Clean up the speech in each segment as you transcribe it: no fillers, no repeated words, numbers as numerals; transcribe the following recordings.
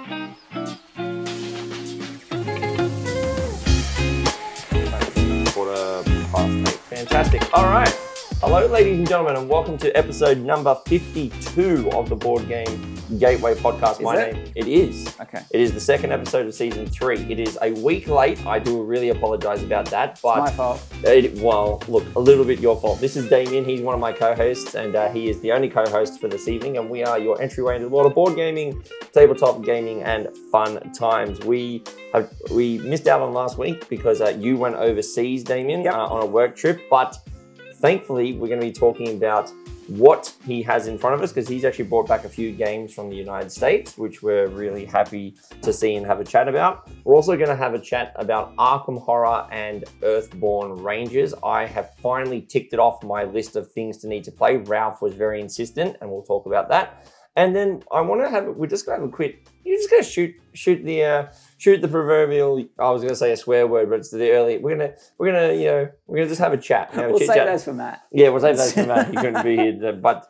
Fantastic. All right. Hello, ladies and gentlemen, and welcome to episode number 52 of the Board Game Gateway podcast. It is. Okay. It is the second episode of season 3. It is a week late. I do really apologize about that. But it's my fault. Well, look, a little bit your fault. This is Damien. He's one of my co-hosts, and he is the only co-host for this evening. And we are your entryway into the world of board gaming, tabletop gaming, and fun times. We missed out on last week because you went overseas, Damien, on a work trip. But thankfully, we're going to be talking about what he has in front of us, because he's actually brought back a few games from the United States, which we're really happy to see and have a chat about. We're also going to have a chat about Arkham Horror and Earthborn Rangers. I have finally ticked it off my list of things to need to play. Ralph was very insistent, and we'll talk about that. And then we're just going to have a quick, you're just going to shoot the proverbial, I was going to say a swear word, but it's the early, we're going to just have a chat. We'll save those for Matt. Yeah, we'll save those for Matt. He couldn't be here. But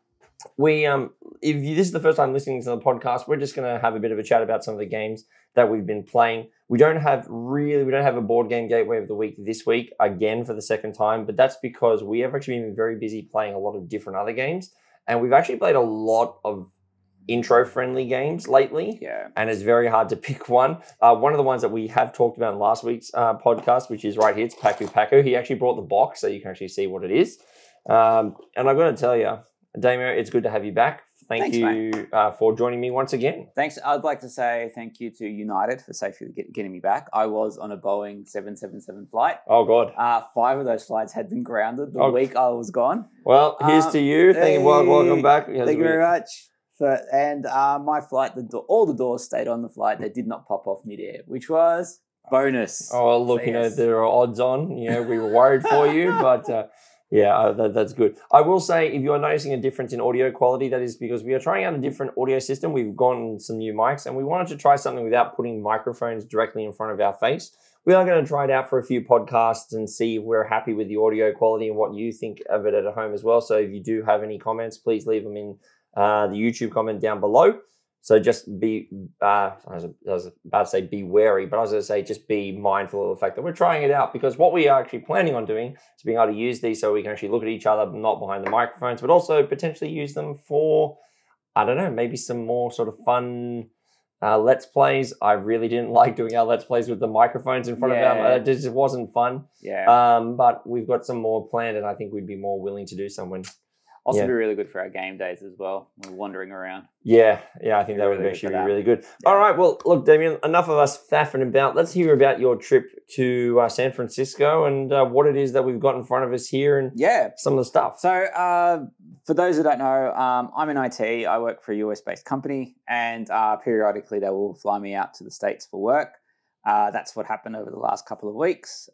this is the first time listening to the podcast, we're just going to have a bit of a chat about some of the games that we've been playing. We don't have a board game gateway of the week this week, again, for the second time, but that's because we have actually been very busy playing a lot of different other games. And we've actually played a lot of intro-friendly games lately, and it's very hard to pick one. One of the ones that we have talked about in last week's podcast, which is right here, it's Paku Paku. He actually brought the box, so you can actually see what it is. And I'm going to tell you, Damien, it's good to have you back. Thanks, you for joining me once again. Thanks. I'd like to say thank you to United for safely getting me back. I was on a Boeing 777 flight. Oh, God. 5 of those flights had been grounded the week I was gone. Well, here's to you. Thank you. Welcome back. Thank you very much. My flight, all the doors stayed on the flight. They did not pop off midair, which was bonus. Oh, look, there are odds on. We were worried for you, but that's good. I will say, if you're noticing a difference in audio quality, that is because we are trying out a different audio system. We've gotten some new mics, and we wanted to try something without putting microphones directly in front of our face. We are going to try it out for a few podcasts and see if we're happy with the audio quality and what you think of it at home as well. So if you do have any comments, please leave them in the YouTube comment down below. So just be, I was about to say be wary, but I was going to say just be mindful of the fact that we're trying it out, because what we are actually planning on doing is being able to use these so we can actually look at each other, not behind the microphones, but also potentially use them for, I don't know, maybe some more sort of fun Let's Plays. I really didn't like doing our Let's Plays with the microphones in front of them. It just wasn't fun. But we've got some more planned, and I think we'd be more willing to do some when... Also be really good for our game days as well. We're wandering around. Yeah, I think that would actually be really good. Yeah. All right, well, look, Damien, enough of us faffing about. Let's hear about your trip to San Francisco and what it is that we've got in front of us here and some of the stuff. So for those who don't know, I'm in IT. I work for a US-based company, and periodically they will fly me out to the States for work. That's what happened over the last couple of weeks.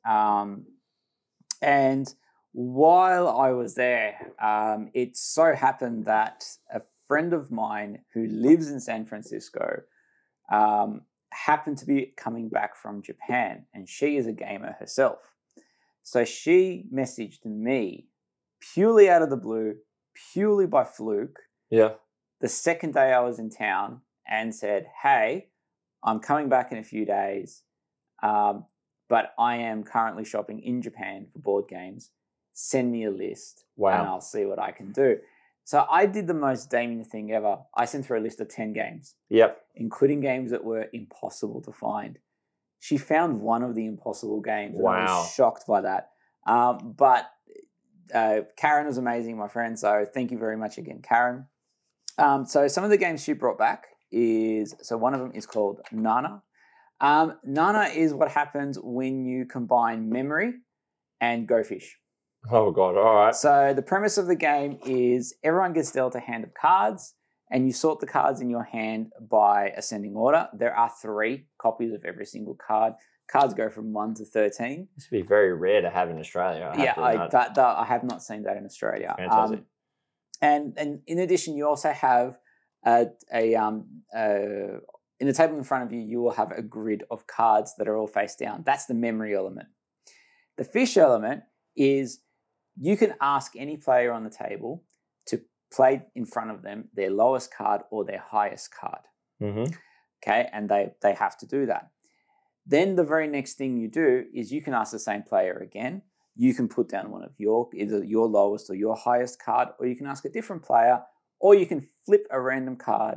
And while I was there, it so happened that a friend of mine who lives in San Francisco happened to be coming back from Japan, and she is a gamer herself. So she messaged me purely out of the blue, purely by fluke, the second day I was in town, and said, "Hey, I'm coming back in a few days, but I am currently shopping in Japan for board games. Send me a list and I'll see what I can do." So I did the most Damien thing ever. I sent her a list of 10 games, including games that were impossible to find. She found one of the impossible games, and I was shocked by that. But Karen was amazing, my friend, so thank you very much again, Karen. So some of the games she brought back one of them is called Nana. Nana is what happens when you combine memory and Go Fish. Oh, God. All right. So the premise of the game is everyone gets dealt a hand of cards, and you sort the cards in your hand by ascending order. There are 3 copies of every single card. Cards go from 1 to 13. This would be very rare to have in Australia. I have not seen that in Australia. Fantastic. And in addition, you also have in the table in front of you, you will have a grid of cards that are all face down. That's the memory element. The fish element is you can ask any player on the table to play in front of them their lowest card or their highest card. Mm-hmm. Okay, and they have to do that. Then the very next thing you do is you can ask the same player again. You can put down one of either your lowest or your highest card, or you can ask a different player, or you can flip a random card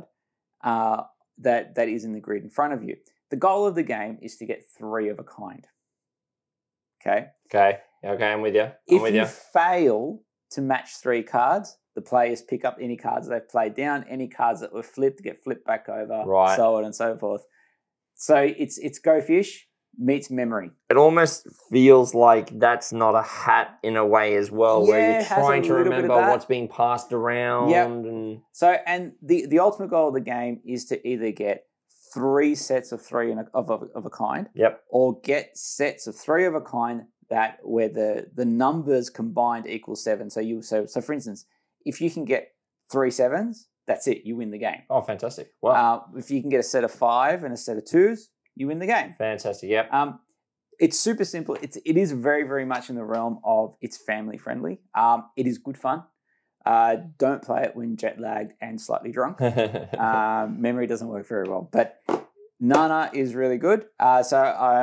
that is in the grid in front of you. The goal of the game is to get 3 of a kind. Okay. Okay, I'm with you. If you fail to match 3 cards, the players pick up any cards they've played down, any cards that were flipped get flipped back over, right. so on and so forth. So it's Go Fish meets memory. It almost feels like that's not a hat in a way as well, where you're trying to remember what's being passed around. Yep. And so, and the ultimate goal of the game is to either get 3 sets of 3 of a kind, yep, or get sets of 3 of a kind that where the numbers combined equal 7. So for instance, if you can get 3 7s, that's it. You win the game. Oh, fantastic! Wow. If you can get a set of 5 and a set of 2s, you win the game. Fantastic. Yep. It's super simple. It is very, very much in the realm of it's family friendly. It is good fun. Don't play it when jet lagged and slightly drunk. Memory doesn't work very well. But Nana is really good. So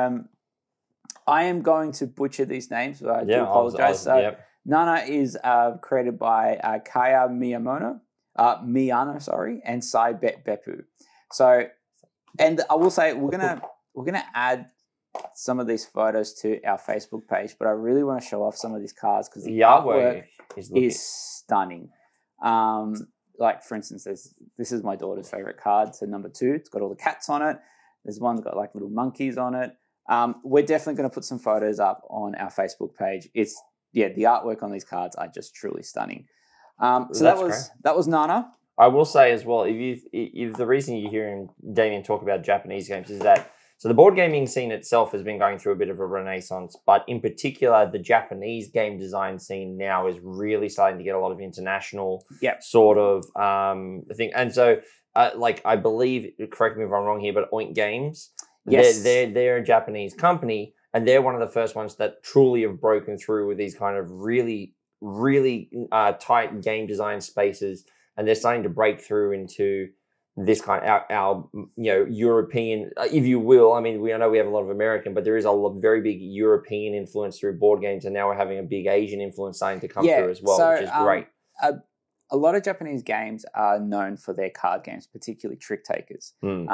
I am going to butcher these names. So I do apologize. Nana is created by Kaya Miyano, and Sai Beppu. So, and I will say we're gonna add some of these photos to our Facebook page, but I really want to show off some of these cards because the artwork is stunning. Like for instance, this is my daughter's favorite card. So number 2, it's got all the cats on it. There's one that's got like little monkeys on it. We're definitely going to put some photos up on our Facebook page. The artwork on these cards are just truly stunning. So that was Nana. I will say as well, if the reason you're hearing Damien talk about Japanese games is that, so the board gaming scene itself has been going through a bit of a renaissance, but in particular, the Japanese game design scene now is really starting to get a lot of international sort of thing. And so, I believe, correct me if I'm wrong here, but Oink Games, yes, they're a Japanese company, and they're one of the first ones that truly have broken through with these kind of really, really tight game design spaces, and they're starting to break through into this kind of our European, if you will. I mean, we know we have a lot of American, but there is a very big European influence through board games, and now we're having a big Asian influence starting to come through as well, which is great. A lot of Japanese games are known for their card games, particularly trick takers.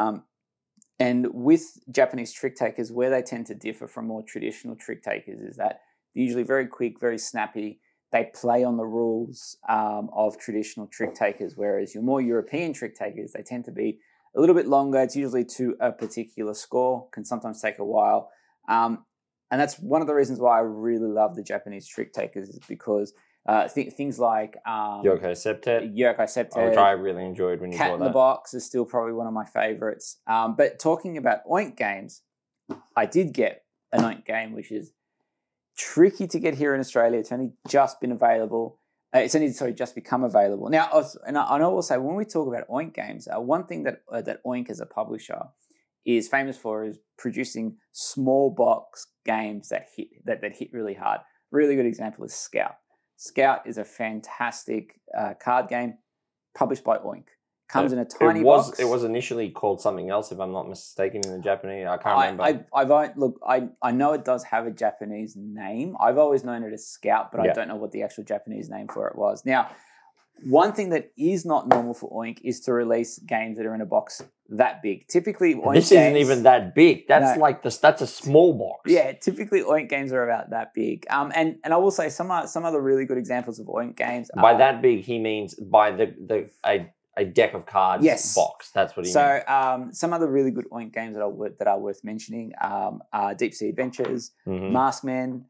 And with Japanese trick takers, where they tend to differ from more traditional trick takers is that they're usually very quick, very snappy. They play on the rules of traditional trick takers, whereas your more European trick takers, they tend to be a little bit longer. It's usually to a particular score, can sometimes take a while. And that's one of the reasons why I really love the Japanese trick takers, is because things like Yokai Septet, which I really enjoyed when you Cat bought in the Box is still probably one of my favorites. But talking about Oink Games, I did get an Oink game, which is tricky to get here in Australia. It's only just been available. Just become available. Now, I will say, when we talk about Oink Games, one thing that Oink as a publisher is famous for is producing small box games that hit really hard. Really good example is Scout. Scout is a fantastic card game published by Oink. Comes in a tiny box. It was initially called something else, if I'm not mistaken, in the Japanese. I can't remember. I know it does have a Japanese name. I've always known it as Scout, but I don't know what the actual Japanese name for it was. Now, one thing that is not normal for Oink is to release games that are in a box that big. Typically, Oink this isn't even that big. That's that's a small box. Yeah, typically Oink games are about that big. And I will say some of the really good examples of Oink games. By that big, he means by a deck of cards box. That's what he means. So some other really good Oink games that are worth mentioning are Deep Sea Adventures, Maskmen,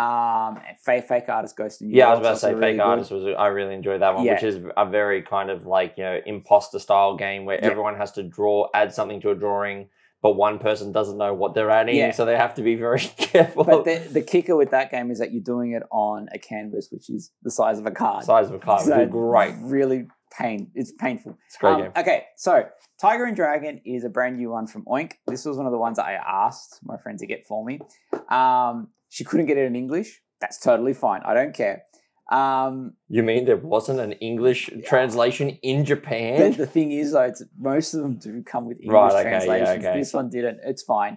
Fake Artist Ghost in New York. I was about to say Fake Artist I really enjoyed that one, which is a very kind of imposter style game where everyone has to add something to a drawing, but one person doesn't know what they're adding, so they have to be very careful. But the kicker with that game is that you're doing it on a canvas which is the size of a card. Which is great. Really it's painful. It's a great game. Okay, so Tiger and Dragon is a brand new one from Oink. This was one of the ones that I asked my friend to get for me. She couldn't get it in English. That's totally fine. I don't care. You mean there wasn't an English translation in Japan? The thing is, though, most of them do come with English Right, okay, translations. yeah, okay. This one didn't. It's fine.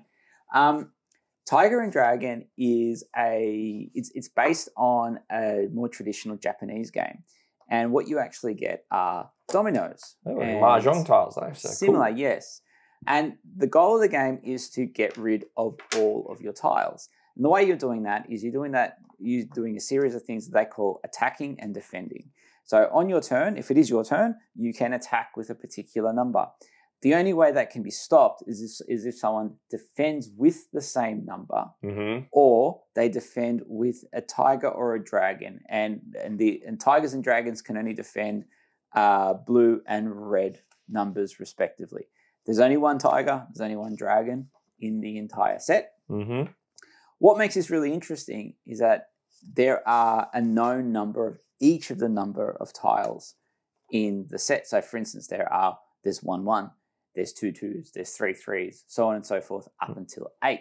Tiger and Dragon is it's based on a more traditional Japanese game, and what you actually get are dominoes. Oh, and mahjong tiles, though. So similar, cool. yes. And the goal of the game is to get rid of all of your tiles. And the way you're doing that is you're doing a series of things that they call attacking and defending. So on your turn, if it is your turn, you can attack with a particular number. The only way that can be stopped is if someone defends with the same number, or they defend with a tiger or a dragon. And tigers and dragons can only defend blue and red numbers respectively. There's only one tiger, there's only one dragon in the entire set. What makes this really interesting is that there are a known number of each of the number of tiles in the set. So for instance, there's 1 1, there's 2 2s, there's 3 3s, so on and so forth, up until 8.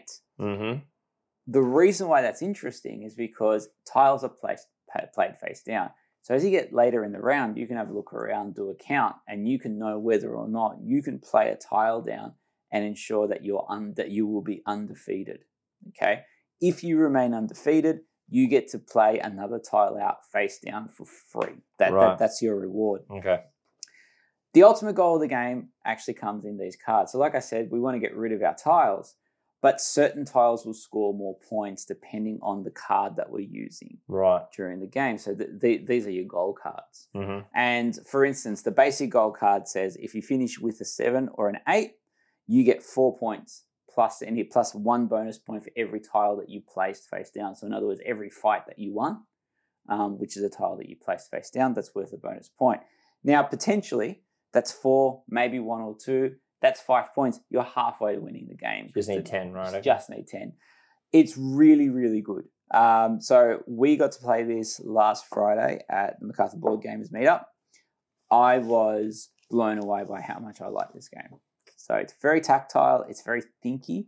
The reason why that's interesting is because tiles are played face down. So as you get later in the round, you can have a look around, do a count, and you can know whether or not you can play a tile down and ensure that that you will be undefeated. Okay, if you remain undefeated, you get to play another tile out face down for free. That's your reward. Okay. The ultimate goal of the game actually comes in these cards. So like I said, we want to get rid of our tiles, but certain tiles will score more points depending on the card that we're using during the game. So these are your goal cards. And for instance, the basic goal card says if you finish with a 7 or an 8, you get 4 points plus 1 bonus point for every tile that you placed face down. So in other words, every fight that you won, which is a tile that you placed face down, that's worth a bonus point. Now, potentially, that's 4, maybe 1 or 2. That's 5 points. You're halfway to winning the game. Just need 10, right? Okay. Just need 10. It's really, really good. So we got to play this last Friday at the MacArthur Board Gamers Meetup. I was blown away by how much I like this game. So it's very tactile. It's very thinky.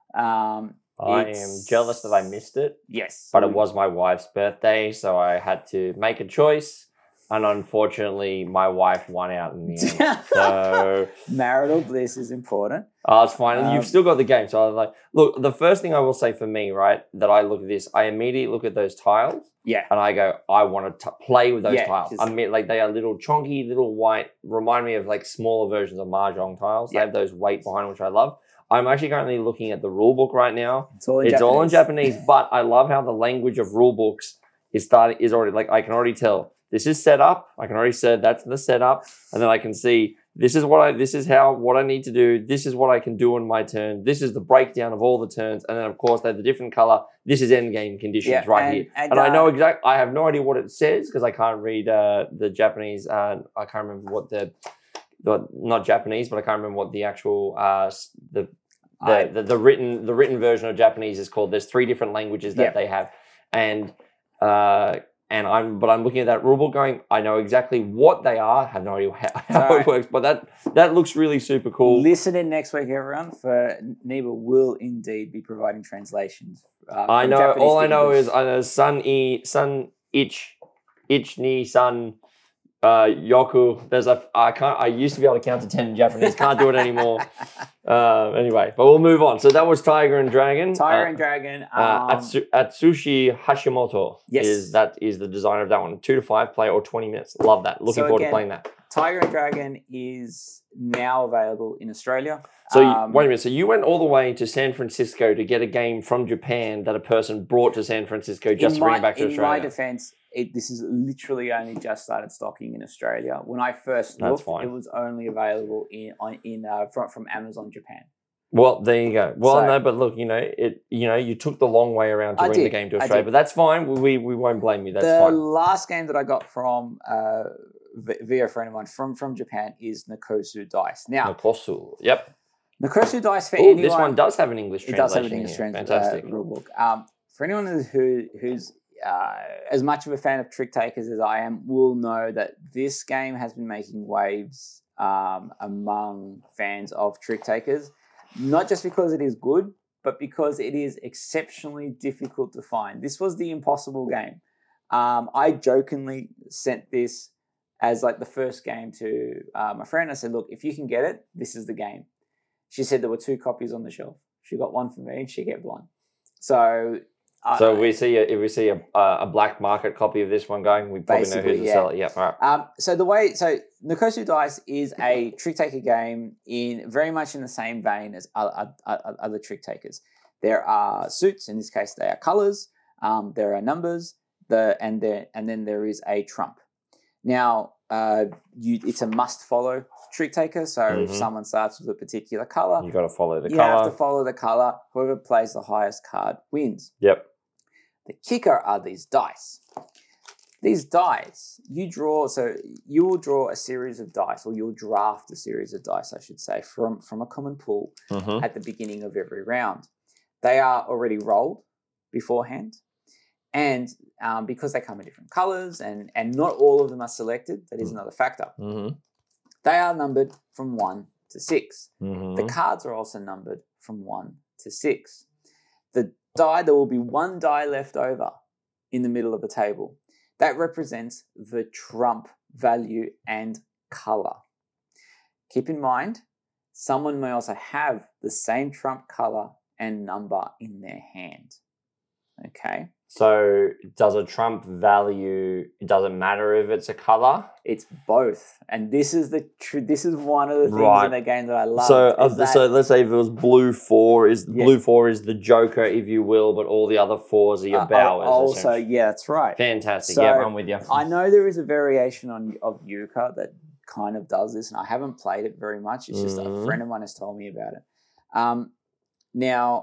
I am jealous that I missed it. Yes. But it was my wife's birthday, so I had to make a choice. And unfortunately, my wife won out in the end. So marital bliss is important. Oh, it's fine. You've still got the game. So I was like, look, the first thing I will say for me, right, that I look at this, I immediately look at those tiles. Yeah. And I go, I want to play with those tiles. I mean, like they are little chunky, little white, remind me of like smaller versions of mahjong tiles. They have those weight behind them, which I love. I'm actually currently looking at the rule book right now. It's all in Japanese, but I love how the language of rule books is already, like I can already tell. This is set up. I can already say that's the setup, and then I can see what I need to do. This is what I can do on my turn. This is the breakdown of all the turns, and then of course they have the different color. This is end game conditions here, and I know I have no idea what it says because I can't read the Japanese. I can't remember what not Japanese, but I can't remember what the actual the written version of Japanese is called. There's 3 different languages that they have, and I'm looking at that rulebook going, I know exactly what they are. I have no idea how it works, but that looks really super cool. Listen in next week, everyone, for Neba will indeed be providing translations. I know. Japanese all I know is sun ich ni san yoku. I used to be able to count to 10 in Japanese. Can't do it anymore. Anyway, but we'll move on. So that was Tiger and Dragon. Atsushi Hashimoto is the designer of that one. 2 to 5 player or 20 minutes. Love that. Looking forward to playing that. Tiger and Dragon is now available in Australia. So wait a minute. So you went all the way to San Francisco to get a game from Japan that a person brought to San Francisco just to bring it back to Australia. In my defense, this is literally only just started stocking in Australia. When I first looked, it was only available from Amazon Japan. Well, there you go. Well, no, but look, you took the long way around to bring the game to Australia, but that's fine. We won't blame you. That's fine. The last game that I got from via a friend of mine from Japan is Nakosu Dice. Now, Nakosu, yep. Nakosu Dice for anyone. This one does have an English translation. It does have an English translation rulebook. For anyone who's as much of a fan of Trick Takers as I am, will know that this game has been making waves among fans of Trick Takers, not just because it is good, but because it is exceptionally difficult to find. This was the impossible game. I jokingly sent this as like the first game to my friend. I said, look, if you can get it, this is the game. She said there were 2 copies on the shelf. She got one for me and she kept one. So if we see a black market copy of this one going, we probably know who to sell it. Yeah, all right. So Nkosu Dice is a trick taker game very much in the same vein as other trick takers. There are suits. In this case, they are colors. There are numbers. And then there is a trump. Now, it's a must follow trick taker. So if someone starts with a particular color, you got to follow the color. You have to follow the color. Whoever plays the highest card wins. Yep. The kicker are these dice. These dice, you will draw a series of dice, or you'll draft a series of dice, I should say, from a common pool at the beginning of every round. They are already rolled beforehand. And because they come in different colors and not all of them are selected, that is another factor. They are numbered from 1 to 6. The cards are also numbered from 1 to 6. There will be 1 die left over in the middle of the table. That represents the trump value and color. Keep in mind, someone may also have the same trump color and number in their hand. Okay. So does a trump value, it doesn't matter if it's a color? It's both. And this is one of the things in the game that I love. So let's say if it was blue 4 blue 4 is the joker, if you will, but all the other 4s are your bowers. Also, yeah, that's right. Fantastic. So, yeah, I'm with you. I know there is a variation of Euchre that kind of does this, and I haven't played it very much. It's just a friend of mine has told me about it. Now,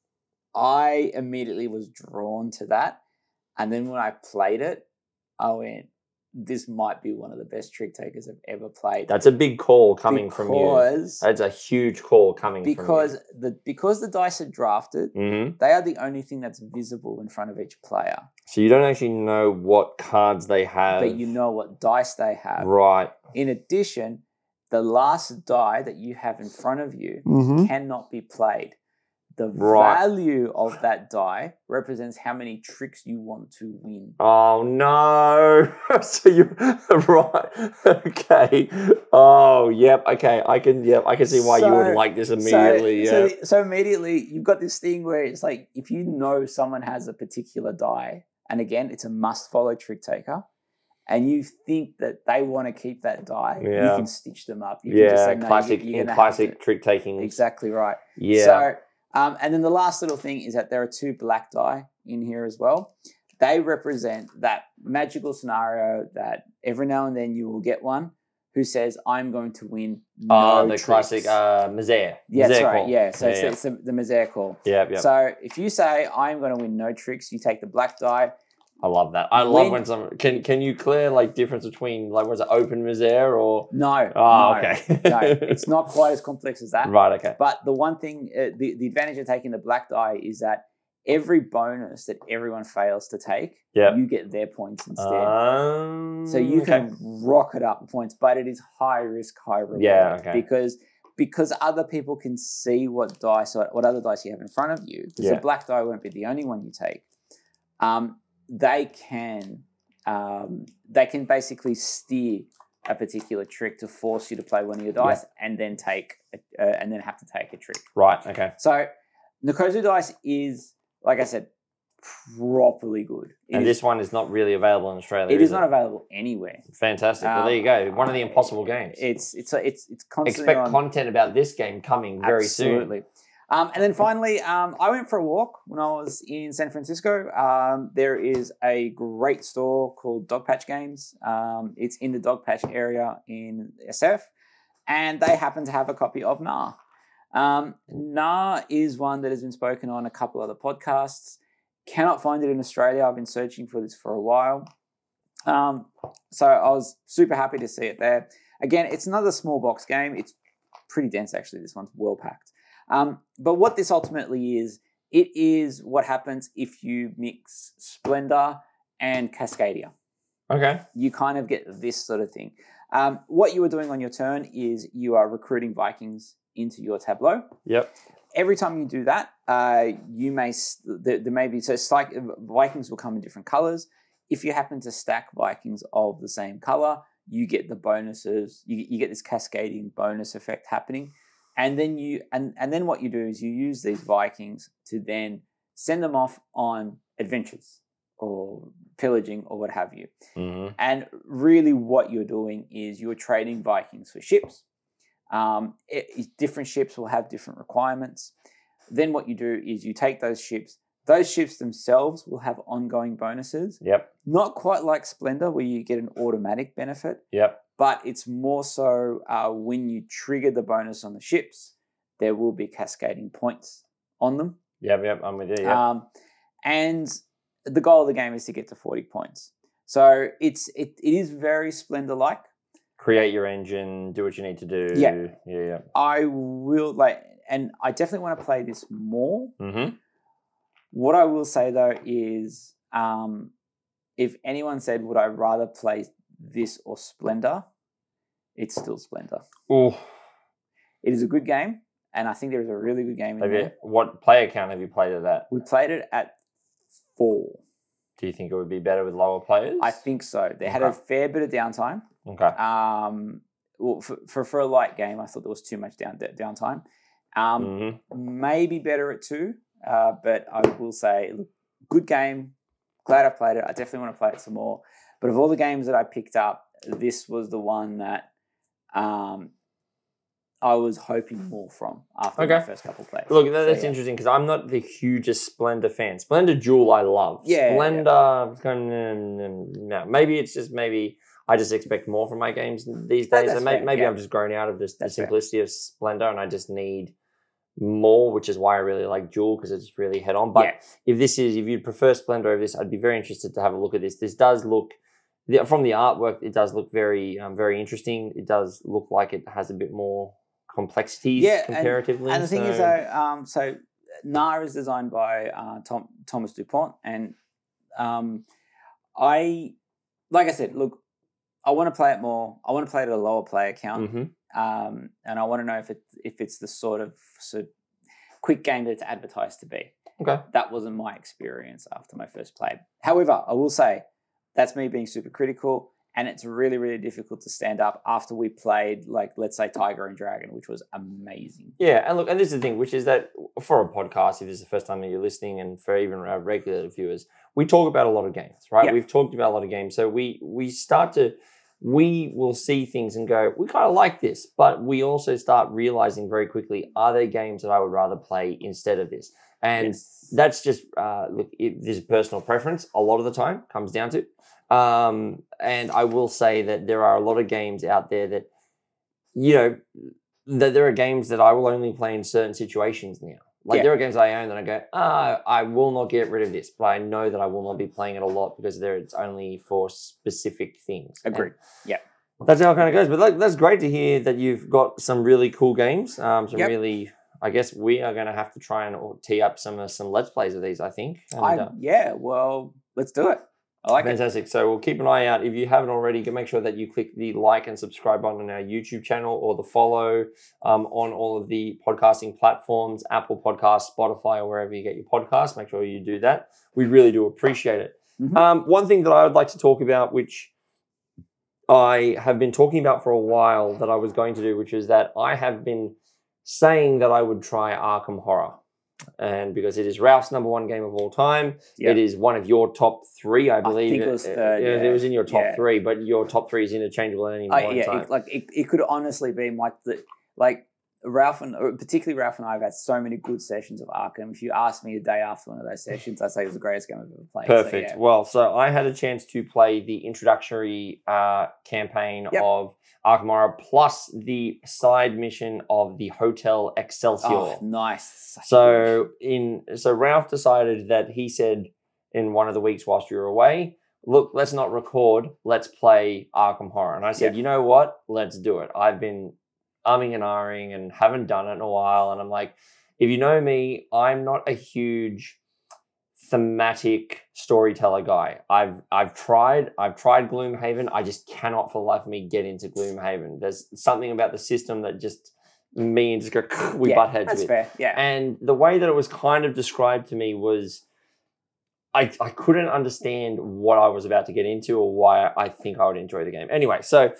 I immediately was drawn to that. And then when I played it, I went, this might be one of the best trick takers I've ever played. That's a big call coming from you. That's a huge call coming from you. Because the dice are drafted, they are the only thing that's visible in front of each player. So you don't actually know what cards they have. But you know what dice they have. Right. In addition, the last die that you have in front of you cannot be played. The value of that die represents how many tricks you want to win. Oh no! So you right? Okay. Oh yep. Okay. I can see why you would like this immediately. So immediately you've got this thing where it's like if you know someone has a particular die, and again it's a must follow trick taker, and you think that they want to keep that die, you can stitch them up. You can just say, no, classic trick taking. Exactly right. Yeah. So. And then the last little thing is that there are 2 black die in here as well. They represent that magical scenario that every now and then you will get one who says, I'm going to win no tricks. Classic Mazare. Yeah, that's right. Call. Yeah, so it's the Mazare call. Yeah. So if you say, I'm going to win no tricks, you take the black die. I love that. I love when someone can you clear like difference between like was it open Mazare or no? Oh, okay. No, it's not quite as complex as that. Right. Okay. But the one thing, the advantage of taking the black die is that every bonus that everyone fails to take, you get their points instead. So you can rock it up the points, but it is high risk, high reward. Yeah. Okay. Because other people can see what other dice you have in front of you. Because the black die won't be the only one you take. They can basically steer a particular trick to force you to play one of your dice and then have to take a trick. Right. Okay. So Nkosu Dice is, like I said, properly good. This one is not really available in Australia. It is not available anywhere. Fantastic. Well, there you go. One of the impossible games. It's constantly expect content about this game coming very soon. Absolutely. And then finally, I went for a walk when I was in San Francisco. There is a great store called Dogpatch Games. It's in the Dogpatch area in SF, and they happen to have a copy of Nah. Nah is one that has been spoken on a couple other podcasts. Cannot find it in Australia. I've been searching for this for a while. So I was super happy to see it there. Again, it's another small box game. It's pretty dense, actually. This one's well packed. But what this ultimately is, it is what happens if you mix Splendor and Cascadia. Okay. You kind of get this sort of thing. What you are doing on your turn is you are recruiting Vikings into your tableau. Yep. Every time you do that, there may be, so it's like Vikings will come in different colors. if you happen to stack Vikings of the same color, you get the bonuses. You get this cascading bonus effect happening, and then then what you do is you use these Vikings to then send them off on adventures or pillaging or what have you. Mm-hmm. And really, what you're doing is you're trading Vikings for ships. Different ships will have different requirements. Then what you do is you take those ships. Those ships themselves will have ongoing bonuses. Yep. Not quite like Splendor, where you get an automatic benefit. Yep. But it's more so when you trigger the bonus on the ships, there will be cascading points on them. Yep. I'm with you. Yep. And the goal of the game is to get to 40 points. So it is very Splendor-like. Create your engine, do what you need to do. Yeah. I will and I definitely want to play this more. Mm-hmm. What I will say though is, if anyone said, would I rather play this or Splendor, it's still Splendor. Oh, it is a good game, and I think there is a really good game in there. What player count have you played at that? We played it at 4. Do you think it would be better with lower players? I think so. They had a fair bit of downtime. Okay. Well, for a light game, I thought there was too much downtime. Maybe better at 2, but I will say, look, good game. Glad I played it. I definitely want to play it some more. But of all the games that I picked up, this was the one that I was hoping more from after my first couple of plays. Look, that's interesting because I'm not the hugest Splendor fan. Splendor Duel I love. Yeah. Splendor, no. Maybe it's just I just expect more from my games these days. And maybe I'm just grown out of the simplicity of Splendor and I just need more, which is why I really like Duel because it's really head on. But if you'd prefer Splendor over this, I'd be very interested to have a look at this. This does look, from the artwork, it does look very, very interesting. It does look like it has a bit more complexities comparatively. And the thing is, though, so Nar is designed by Thomas Dupont, and like I said, look, I want to play it more. I want to play it at a lower player count, and I want to know if it's the sort of quick game that it's advertised to be. Okay, that wasn't my experience after my first play. However, I will say that's me being super critical. And it's really, really difficult to stand up after we played, like, let's say, Tiger and Dragon, which was amazing. Yeah, and look, and this is the thing, which is that for a podcast, if this is the first time that you're listening, and for even our regular viewers, we talk about a lot of games, right? Yep. We've talked about a lot of games. So we will see things and go, we kind of like this, but we also start realizing very quickly, are there games that I would rather play instead of this? And that's just, look, this is personal preference a lot of the time, comes down to. And I will say that there are a lot of games out there that, that there are games that I will only play in certain situations now. Like there are games I own that I go, I will not get rid of this, but I know that I will not be playing it a lot because it's only for specific things. Agreed. Yeah. That's how it kind of goes. But that's great to hear that you've got some really cool games. Really, I guess we are going to have to try and tee up some Let's Plays of these, I think. Well, let's do it. I like Fantastic. So we'll keep an eye out. If you haven't already, make sure that you click the like and subscribe button on our YouTube channel or the follow on all of the podcasting platforms, Apple Podcasts, Spotify, or wherever you get your podcasts. Make sure you do that. We really do appreciate it. One thing that I would like to talk about, which I have been talking about for a while that I was going to do, which is that I have been saying that I would try Arkham Horror. And because it is Ralph's #1 game of all time, it is one of your top 3, I believe. I think it was third. It was in your top 3, but your top 3 is interchangeable at any point in time. It could honestly be Ralph particularly Ralph and I have had so many good sessions of Arkham. If you asked me a day after one of those sessions, I'd say it was the greatest game I've ever played. Perfect. So I had a chance to play the introductory campaign of Arkham Horror plus the side mission of the Hotel Excelsior. Oh, nice. So Ralph decided that he said in one of the weeks whilst you were away, look, let's not record, let's play Arkham Horror. And I said, you know what? Let's do it. I've been umming and ahhing and haven't done it in a while. And I'm like, if you know me, I'm not a huge thematic storyteller guy. I've tried Gloomhaven. I just cannot for the life of me get into Gloomhaven. There's something about the system that just me and just go we butt heads that's with. Fair. Yeah. And the way that it was kind of described to me was I couldn't understand what I was about to get into or why I think I would enjoy the game. Anyway, so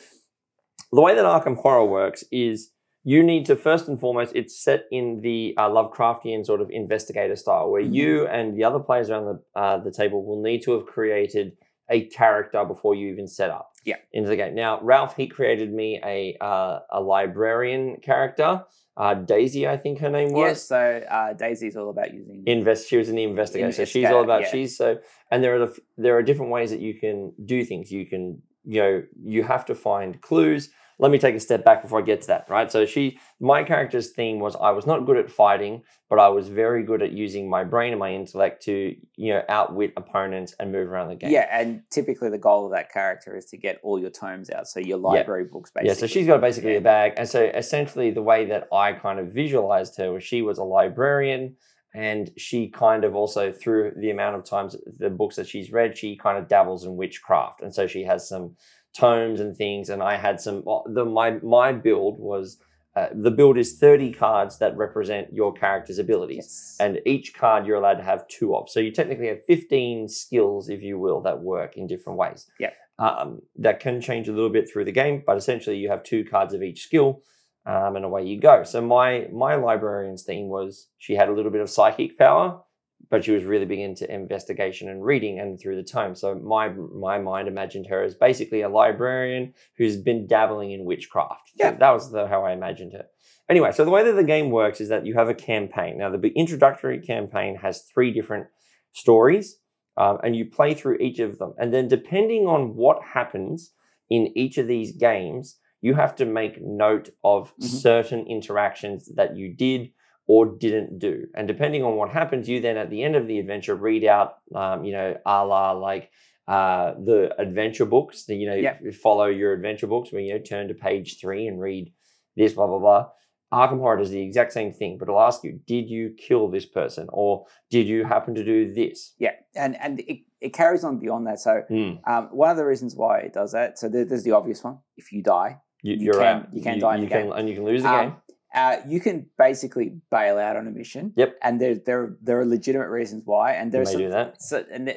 the way that Arkham Horror works is you need to, first and foremost, it's set in the Lovecraftian sort of investigator style, where you and the other players around the table will need to have created a character before you even set up into the game. Now, Ralph, he created me a librarian character. Daisy, I think her name was. Yes, so Daisy's all about using... She was in the investigator. So she's all about... And there are different ways that you can do things. You can, you have to find clues. Let me take a step back before I get to that, right? So my character's theme was I was not good at fighting, but I was very good at using my brain and my intellect to, outwit opponents and move around the game. Yeah, and typically the goal of that character is to get all your tomes out, so your library books, basically. Yeah, so she's got basically a bag. And so essentially the way that I kind of visualized her was she was a librarian, and she kind of also, through the amount of times the books that she's read, she kind of dabbles in witchcraft. And so she has some tomes and things, and I had some. My build was the build is 30 cards that represent your character's abilities, and each card you're allowed to have 2 of. So you technically have 15 skills, if you will, that work in different ways. Yeah, that can change a little bit through the game, but essentially you have 2 cards of each skill, and away you go. So my librarian's theme was she had a little bit of psychic power, but she was really big into investigation and reading and through the tome. So my mind imagined her as basically a librarian who's been dabbling in witchcraft. So that was how I imagined her. Anyway, so the way that the game works is that you have a campaign. Now, the introductory campaign has 3 different stories, and you play through each of them. And then depending on what happens in each of these games, you have to make note of certain interactions that you did or didn't do. And depending on what happens, you then at the end of the adventure read out, a la like the adventure books, you follow your adventure books when you turn to page 3 and read this, blah, blah, blah. Arkham Horror does the exact same thing, but it'll ask you, did you kill this person? Or did you happen to do this? Yeah, and it carries on beyond that. So one of the reasons why it does that, so there's the obvious one. If you die, you can die in the game. And you can lose the game. You can basically bail out on a mission. Yep. And there are legitimate reasons why. And there you may do that. So, and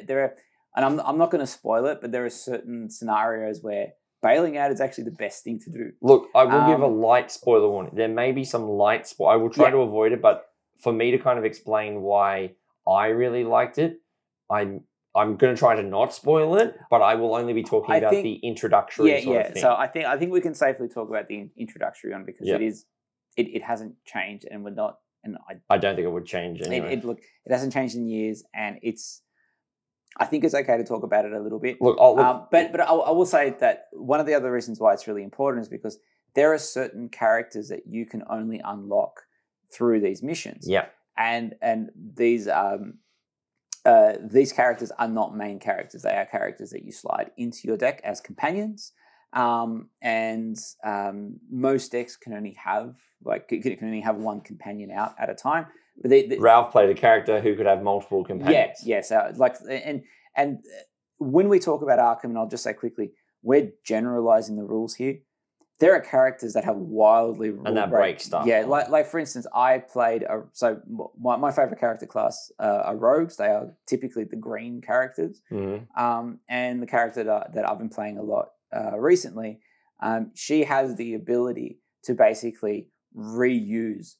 I'm not going to spoil it, but there are certain scenarios where bailing out is actually the best thing to do. Look, I will give a light spoiler warning. There may be some light spoil. I will try to avoid it, but for me to kind of explain why I really liked it, I'm going to try to not spoil it, but I will only be talking about the introductory sort of thing. So I think we can safely talk about the introductory one because it hasn't changed, and we're not. And I don't think it would change anyway. It hasn't changed in years, and I think it's okay to talk about it a little bit. Look, but I will say that one of the other reasons why it's really important is because there are certain characters that you can only unlock through these missions. Yeah, and these characters are not main characters; they are characters that you slide into your deck as companions. And most decks can only have one companion out at a time. But Ralph played a character who could have multiple companions. Yes. And when we talk about Arkham, and I'll just say quickly, we're generalizing the rules here. There are characters that have wildly rule and that break stuff. Yeah, like for instance, I played my favorite character class are rogues. They are typically the green characters. Mm-hmm. And the character that I've been playing a lot recently, she has the ability to basically reuse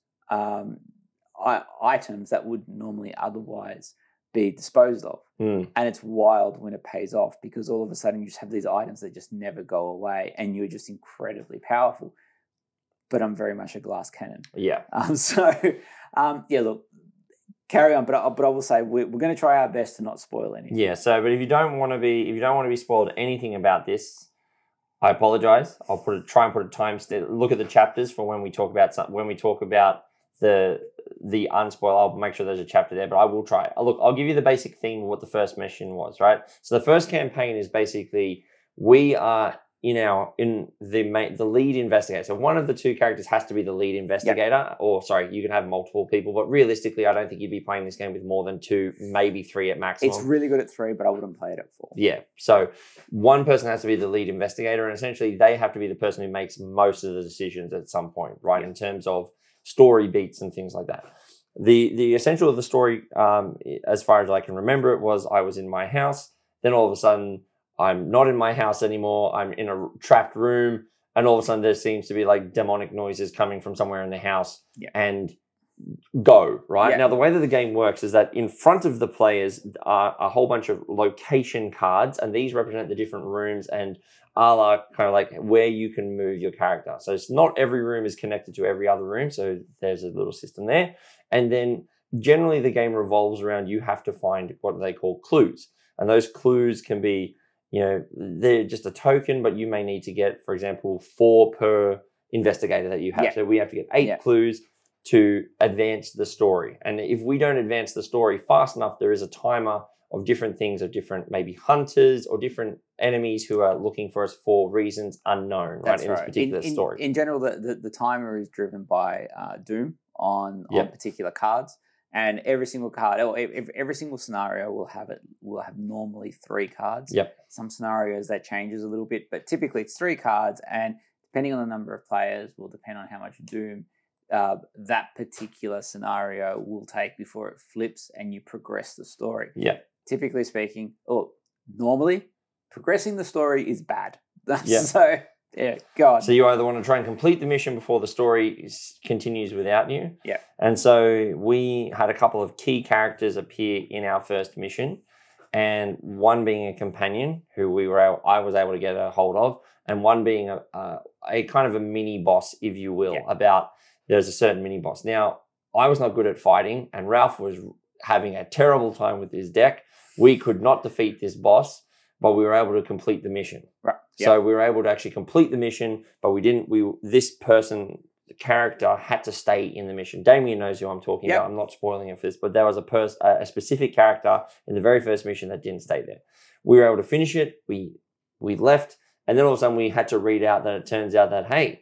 items that would normally otherwise be disposed of. And it's wild when it pays off because all of a sudden you just have these items that just never go away and you're just incredibly powerful. But I'm very much a glass cannon. Yeah. Look, carry on. But I will say we're going to try our best to not spoil anything. Yeah. So, but if you don't want to be spoiled anything about this, I apologize. I'll try and put a timestamp. Look at the chapters for when we talk about the unspoil. I'll make sure there's a chapter there, but I will try. Look, I'll give you the basic theme of what the first mission was, right? So the first campaign is basically we are in the lead investigator. So one of the 2 characters has to be the lead investigator, you can have multiple people, but realistically, I don't think you'd be playing this game with more than 2, maybe 3 at maximum. It's really good at 3, but I wouldn't play it at 4. Yeah. So one person has to be the lead investigator, and essentially they have to be the person who makes most of the decisions at some point, right? In terms of story beats and things like that. The essential of the story, as far as I can remember it, was I was in my house. Then all of a sudden, I'm not in my house anymore. I'm in a trapped room, and all of a sudden, there seems to be like demonic noises coming from somewhere in the house, and go right. Yeah. Now, the way that the game works is that in front of the players are a whole bunch of location cards, and these represent the different rooms and are kind of like where you can move your character. So it's not every room is connected to every other room. So there's a little system there. And then generally the game revolves around you have to find what they call clues. And those clues can be, they're just a token, but you may need to get, for example, 4 per investigator that you have. So we have to get 8 clues to advance the story. And if we don't advance the story fast enough, there is a timer of different things, of different maybe hunters or different enemies who are looking for us for reasons unknown, right? In this particular story. In general, the timer is driven by Doom on particular cards, and every single card or every single scenario will have normally 3 cards. Yep. Some scenarios that changes a little bit, but typically it's 3 cards, and depending on the number of players will depend on how much Doom that particular scenario will take before it flips and you progress the story. Yeah. Typically speaking, or normally, progressing the story is bad. Yeah. So, go on. So you either want to try and complete the mission before the story continues without you. Yeah. And so we had a couple of key characters appear in our first mission, and one being a companion who I was able to get a hold of, and one being a kind of a mini boss, if you will, there's a certain mini boss. Now, I was not good at fighting, and Ralph was having a terrible time with his deck. We could not defeat this boss, but we were able to complete the mission. Right. Yep. So we were able to actually complete the mission, but we didn't. This person, the character, had to stay in the mission. Damien knows who I'm talking about. I'm not spoiling it for this, but there was a specific character in the very first mission that didn't stay there. We were able to finish it. We left, and then all of a sudden we had to read out that it turns out that hey.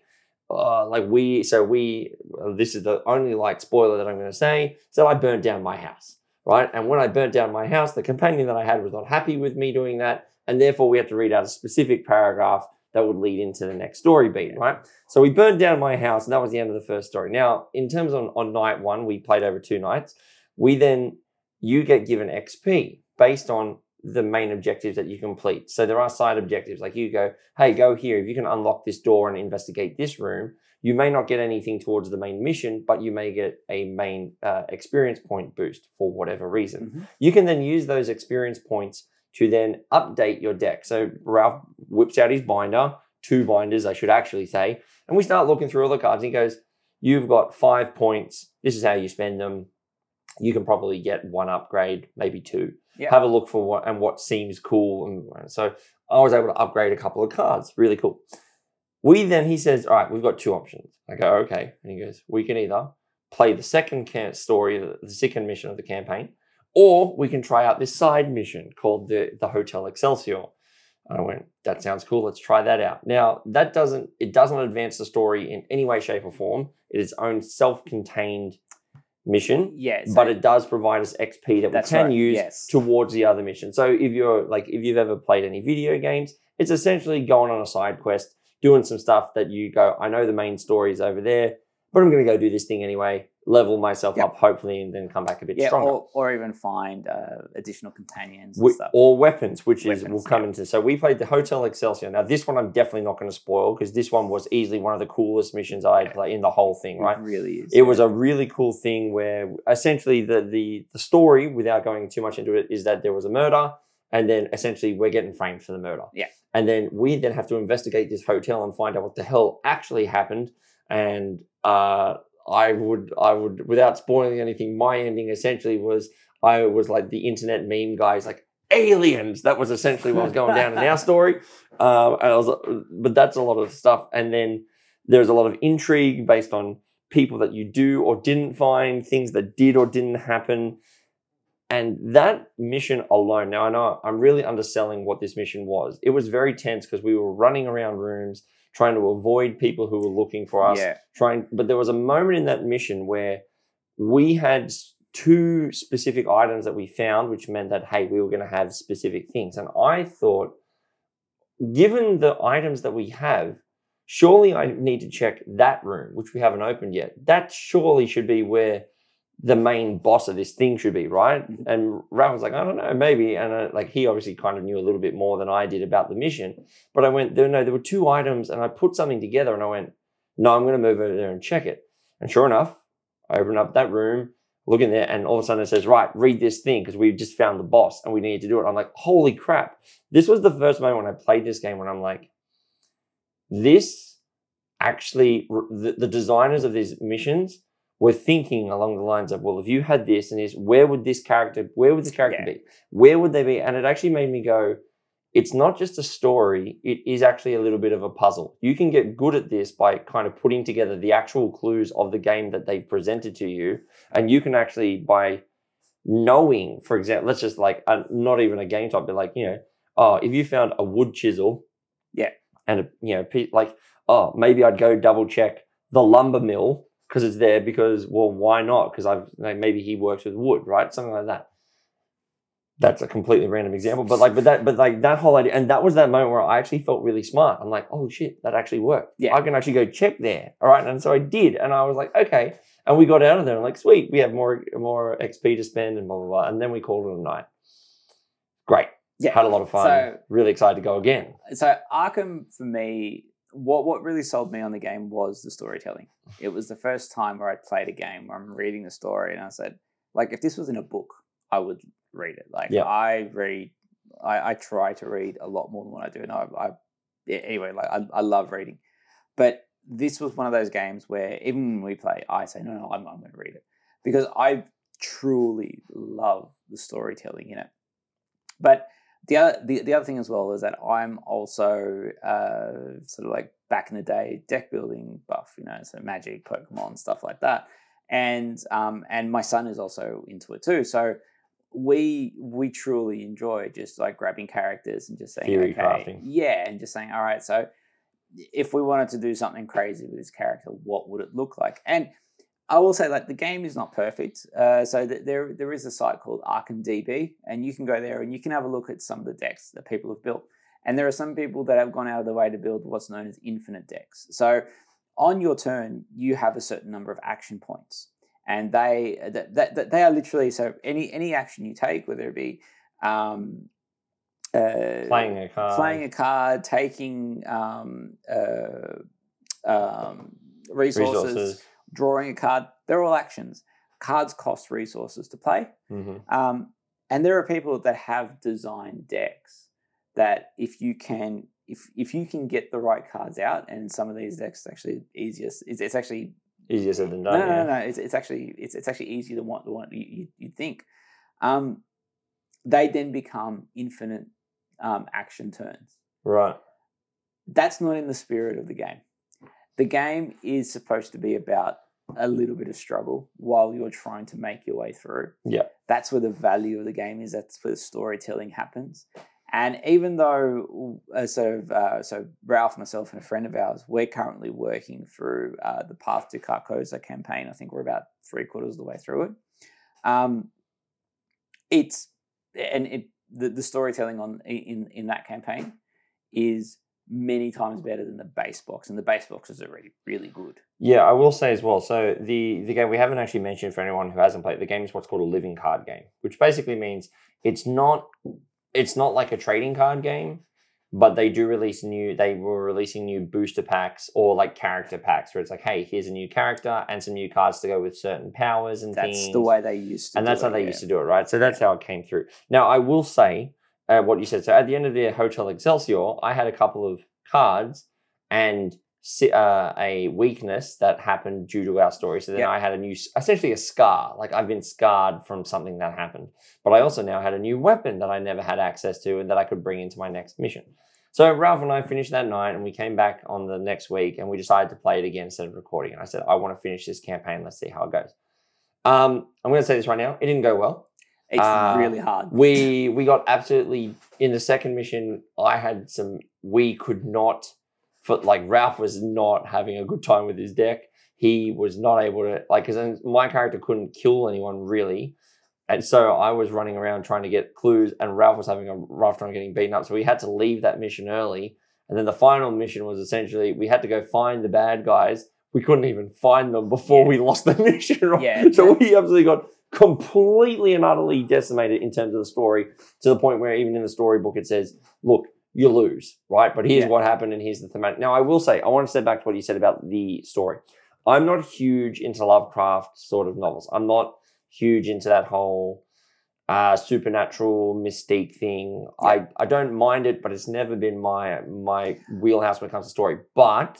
This is the only light spoiler that I'm going to say. So I burnt down my house, right? And when I burnt down my house, the companion that I had was not happy with me doing that. And therefore we had to read out a specific paragraph that would lead into the next story beat, right? So we burned down my house, and that was the end of the first story. Now, in terms on night 1, we played over 2 nights. You get given XP based on the main objectives that you complete. So there are side objectives, like you go, hey, go here. If you can unlock this door and investigate this room, you may not get anything towards the main mission, but you may get a main experience point boost for whatever reason. Mm-hmm. You can then use those experience points to then update your deck. So Ralph whips out his binder, 2 binders, I should actually say, and we start looking through all the cards. And he goes, you've got 5 points. This is how you spend them. You can probably get 1 upgrade, maybe 2. Yeah. Have a look for what seems cool. And so I was able to upgrade a couple of cards. Really cool. He says, all right, we've got 2 options. I go, okay. And he goes, we can either play the second story, the second mission of the campaign, or we can try out this side mission called the Hotel Excelsior. And I went, that sounds cool. Let's try that out. Now, it doesn't advance the story in any way, shape, or form. It is its own self-contained mission, but it does provide us XP that we can use towards the other mission. So if you've ever played any video games, it's essentially going on a side quest, doing some stuff that you go, I know the main story is over there, but I'm going to go do this thing anyway, level myself up, hopefully, and then come back a bit stronger. Or even find additional companions and stuff. Or weapons, we'll come into. So we played the Hotel Excelsior. Now, this one I'm definitely not going to spoil because this one was easily one of the coolest missions I had played in the whole thing, right? It really is. It was a really cool thing where essentially the story, without going too much into it, is that there was a murder, and then essentially we're getting framed for the murder. Yeah. And then we then have to investigate this hotel and find out what the hell actually happened. And I would, without spoiling anything, my ending essentially was I was like the internet meme guys, like aliens. That was essentially what was going down in our story. But that's a lot of stuff. And then there's a lot of intrigue based on people that you do or didn't find, things that did or didn't happen. And that mission alone, now I know I'm really underselling what this mission was. It was very tense because we were running around rooms trying to avoid people who were looking for us. But there was a moment in that mission where we had 2 specific items that we found, which meant that, hey, we were going to have specific things. And I thought, given the items that we have, surely I need to check that room, which we haven't opened yet. That surely should be where the main boss of this thing should be, right? Mhm. And Ralph was like, I don't know, maybe. And like he obviously kind of knew a little bit more than I did about the mission. But I went, there were 2 items, and I put something together, and I went, no, I'm going to move over there and check it. And sure enough, I open up that room, look in there, and all of a sudden it says, right, read this thing because we just found the boss and we need to do it. I'm like, holy crap. This was the first moment when I played this game when I'm like, this actually, the designers of these missions were thinking along the lines of, well, if you had this and this, where would this character be? Where would they be? And it actually made me go, it's not just a story, it is actually a little bit of a puzzle. You can get good at this by kind of putting together the actual clues of the game that they've presented to you. And you can actually, by knowing, for example, let's just like, not even a game type, but like, if you found a wood chisel, and like, maybe I'd go double check the lumber mill because it's there because, well, why not? Because maybe he works with wood, right? Something like that. That's a completely random example, but that whole idea, and that was that moment where I actually felt really smart. I'm like, oh shit, that actually worked. Yeah. I can actually go check there. All right. And so I did. And I was like, okay. And we got out of there and like, sweet, we have more XP to spend and blah, blah, blah. And then we called it a night. Great. Yeah. Had a lot of fun. So, really excited to go again. So Arkham, for me, what really sold me on the game was the storytelling. It was the first time where I played a game where I'm reading the story and I said, like, if this was in a book, I would read it. Like, yeah. I try to read a lot more than what I do. And anyway, like I love reading. But this was one of those games where even when we play, I say, no, I'm going to read it. Because I truly love the storytelling in it. But the other thing as well is that I'm also sort of like back in the day deck building buff, so Magic, Pokemon, stuff like that, and my son is also into it too. So we truly enjoy just like grabbing characters and just saying, theory crafting. Yeah, and just saying, all right, so if we wanted to do something crazy with this character, what would it look like? And I will say, like, the game is not perfect. So there is a site called ArkhamDB, and you can go there and you can have a look at some of the decks that people have built. And there are some people that have gone out of their way to build what's known as infinite decks. So on your turn, you have a certain number of action points, and they are literally, so any action you take, whether it be playing a card, taking resources, drawing a card, they're all actions. Cards cost resources to play. Mm-hmm. And there are people that have designed decks that if you can get the right cards out, and some of these decks actually easiest. It's actually easier said than done. No. It's actually easier than what you'd think. They then become infinite action turns. Right. That's not in the spirit of the game. The game is supposed to be about a little bit of struggle while you're trying to make your way through. Yeah. That's where the value of the game is. That's where the storytelling happens. And even though so Ralph, myself, and a friend of ours, we're currently working through the Path to Carcosa campaign. I think we're about 3/4 of the way through it. The storytelling in that campaign is many times better than the base box, and the base box is already really good. Yeah, I will say as well. So the game we haven't actually mentioned for anyone who hasn't played the game is what's called a living card game, which basically means it's not like a trading card game, but they were releasing new booster packs or like character packs where it's like, hey, here's a new character and some new cards to go with certain powers and things. That's the way they used to do it. And that's how they used to do it, right? So that's how it came through. Now, I will say what you said. So at the end of the Hotel Excelsior, I had a couple of cards and a weakness that happened due to our story. So then I had essentially a scar. Like I've been scarred from something that happened. But I also now had a new weapon that I never had access to and that I could bring into my next mission. So Ralph and I finished that night and we came back on the next week and we decided to play it again instead of recording. And I said, I want to finish this campaign. Let's see how it goes. I'm going to say this right now. It didn't go well. It's really hard. We got absolutely, in the second mission, we could not, Ralph was not having a good time with his deck. He was not able to, because my character couldn't kill anyone really. And so I was running around trying to get clues and Ralph was having a rough time getting beaten up. So we had to leave that mission early. And then the final mission was essentially, we had to go find the bad guys, we couldn't even find them before we lost the mission. Right? Yeah. So we absolutely got completely and utterly decimated in terms of the story, to the point where even in the storybook it says, look, you lose, right? But here's what happened and here's the thematic. Now, I will say, I want to step back to what you said about the story. I'm not huge into Lovecraft sort of novels. I'm not huge into that whole supernatural mystique thing. I don't mind it, but it's never been my wheelhouse when it comes to story. But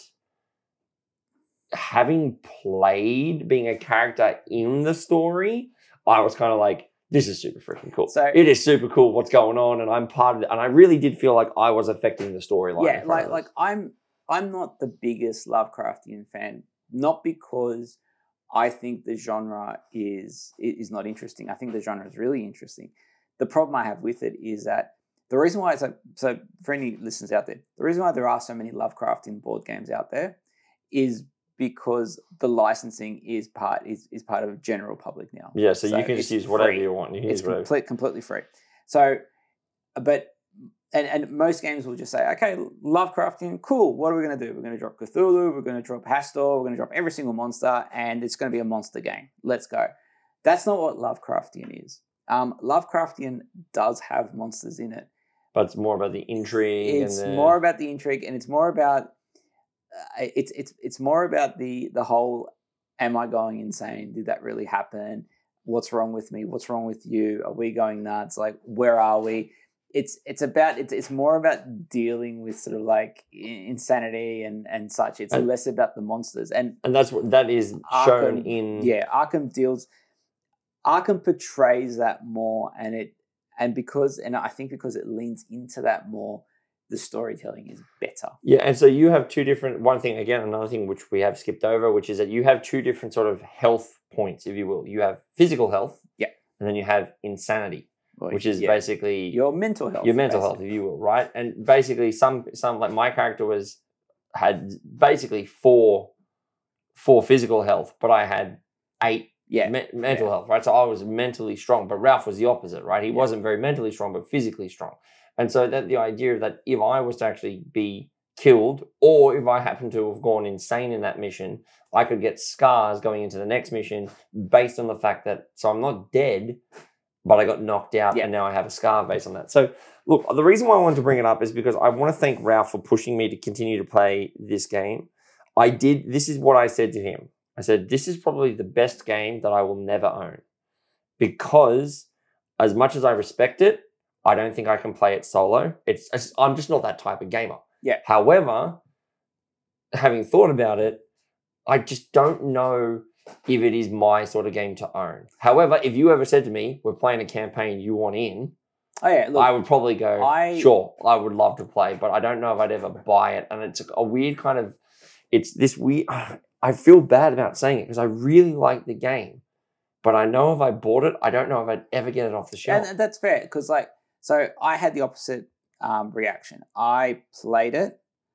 having played, being a character in the story, I was kind of like, this is super freaking cool. So it is super cool what's going on, and I'm part of it. And I really did feel like I was affecting the storyline. Yeah, like I'm not the biggest Lovecraftian fan, not because I think the genre is not interesting. I think the genre is really interesting. The problem I have with it is that the reason why so for any listeners out there, the reason why there are so many Lovecraftian board games out there is because the licensing is part of general public now. Yeah, so you can just use whatever you want. You can use whatever. Completely free. So, but and most games will just say, okay, Lovecraftian, cool. What are we going to do? We're going to drop Cthulhu. We're going to drop Hastur. We're going to drop every single monster, and it's going to be a monster game. Let's go. That's not what Lovecraftian is. Lovecraftian does have monsters in it, but it's more about the intrigue. It's more about the intrigue, and it's more about it's more about the whole, am I going insane? Did that really happen? What's wrong with me? What's wrong with you? Are we going nuts? Like, where are we? It's more about dealing with sort of like insanity and such. It's less about the monsters, and that's what that is shown in. Yeah, Arkham portrays that more, and I think because it leans into that more, the storytelling is better. Yeah, and so you have two different. Another thing which we have skipped over, which is that you have two different sort of health points, if you will. You have physical health, and then you have insanity, which is basically your mental health. Your mental health, if you will, right? And basically, some like my character had basically four physical health, but I had 8 mental health, right? So I was mentally strong, but Ralph was the opposite, right? He wasn't very mentally strong, but physically strong. And so that the idea that if I was to actually be killed, or if I happened to have gone insane in that mission, I could get scars going into the next mission based on the fact that, so I'm not dead, but I got knocked out and now I have a scar based on that. So look, the reason why I wanted to bring it up is because I want to thank Ralph for pushing me to continue to play this game. This is what I said to him. I said, this is probably the best game that I will never own, because as much as I respect it, I don't think I can play it solo. I'm just not that type of gamer. Yeah. However, having thought about it, I just don't know if it is my sort of game to own. However, if you ever said to me, we're playing a campaign you want in, look, I would probably go, sure, I would love to play, but I don't know if I'd ever buy it. And it's a weird kind of, it's this weird, I feel bad about saying it because I really like the game, but I know if I bought it, I don't know if I'd ever get it off the shelf. And that's fair, because so I had the opposite reaction. I played it,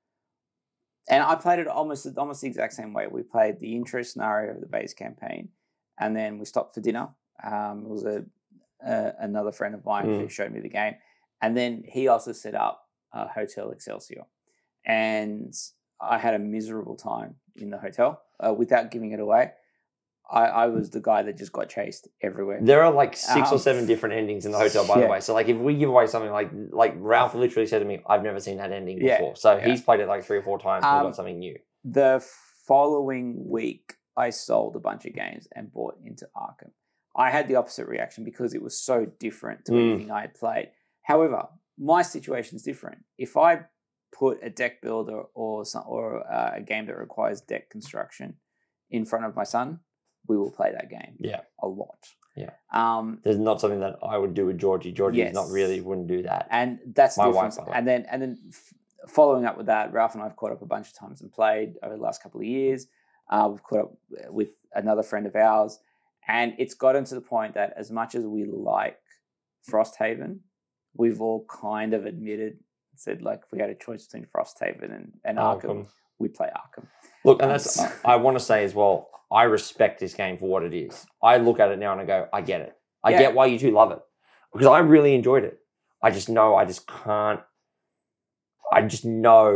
and I played it almost the exact same way. We played the intro scenario of the base campaign, and then we stopped for dinner. It was another friend of mine who showed me the game, and then he also set up Hotel Excelsior, and I had a miserable time in the hotel. Without giving it away, I was the guy that just got chased everywhere. There are like 6 or 7 different endings in the hotel, by the way. So like if we give away something like Ralph literally said to me, I've never seen that ending before. So he's played it like 3 or 4 times and got something new. The following week, I sold a bunch of games and bought into Arkham. I had the opposite reaction because it was so different to anything I had played. However, my situation is different. If I put a deck builder or a game that requires deck construction in front of my son, we will play that game. Yeah. A lot. Yeah. There's not something that I would do with Georgie. Georgie wouldn't do that. And that's my the difference. Wife, and then following up with that, Ralph and I have caught up a bunch of times and played over the last couple of years. We've caught up with another friend of ours, and it's gotten to the point that as much as we like Frosthaven, we've all kind of said like if we had a choice between Frosthaven and Arkham, we'd play Arkham. Look, and that's I want to say as well, I respect this game for what it is. I look at it now and I go, I get it. I get why you two love it, because I really enjoyed it. I just know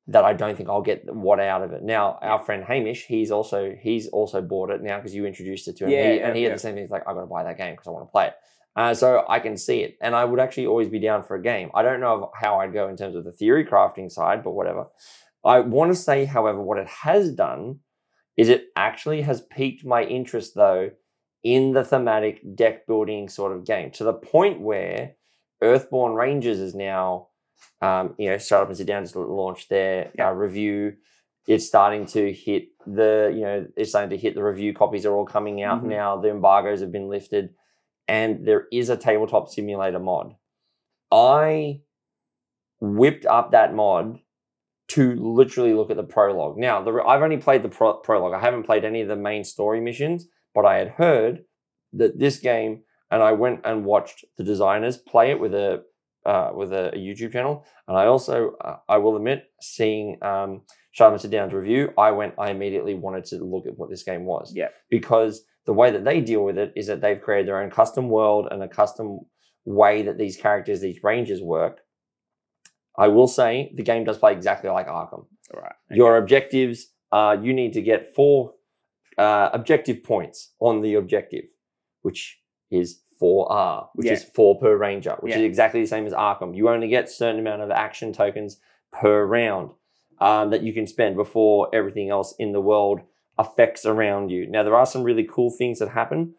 that I don't think I'll get what out of it. Now, our friend Hamish, he's also bought it now because you introduced it to him. He had the same thing. He's like, I got to buy that game because I want to play it. So I can see it, and I would actually always be down for a game. I don't know how I'd go in terms of the theory crafting side, but whatever. I want to say, however, what it has done is it actually has piqued my interest, though, in the thematic deck building sort of game, to the point where Earthborn Rangers is now, Shut Up and Sit Down just launched their review. It's starting to hit it's starting to hit the review. Copies are all coming out now. The embargoes have been lifted, and there is a tabletop simulator mod. I whipped up that mod to literally look at the prologue. Now, I've only played the prologue. I haven't played any of the main story missions, but I had heard that this game, and I went and watched the designers play it with a YouTube channel. And I also, I will admit, seeing Shut Up and Sit Down's review, I immediately wanted to look at what this game was. Yeah. Because the way that they deal with it is that they've created their own custom world and a custom way that these characters, these rangers work. I will say the game does play exactly like Arkham. All right. Okay. Your objectives, you need to get 4 objective points on the objective, which is 4R, which is 4 per ranger, which is exactly the same as Arkham. You only get a certain amount of action tokens per round that you can spend before everything else in the world affects around you. Now, there are some really cool things that happen.